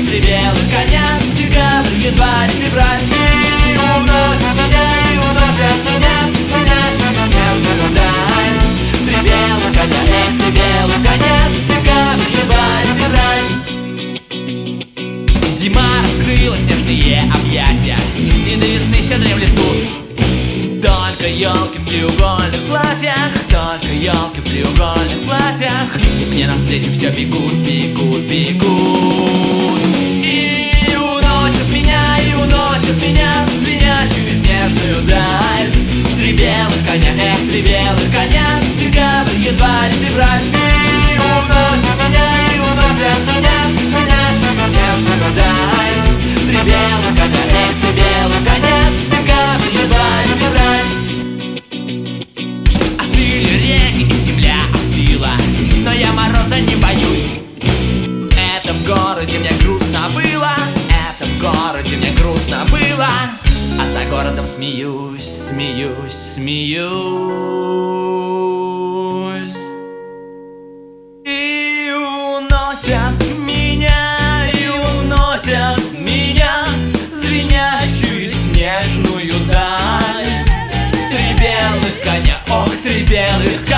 три белых коня, декабрь, январь, февраль. И уносят меня, и уносят меня в звенящую снежную даль. Три белых коня, три белых коня, декабрь, январь, февраль. Зима раскрыла снежные объятия, и до весны все дремлет тут. Только елки в треугольных платьях, только елки в треугольных платьях. И мне навстречу все бегут, бегут, бегут. И уносят меня в звенящую снежную даль. Три белых коня, три белых коня, декабрь, январь, февраль. И уносят меня в звенящую снежную даль. Три белых коня, три белых коня, декабрь, январь, февраль. Остыли реки и земля остыла, но я мороза не боюсь. Это в городе мне грустно было, это в городе мне грустно было. А за городом смеюсь, смеюсь, смеюсь. И уносят меня в звенящую снежную даль. Три белых коня, ох, три белых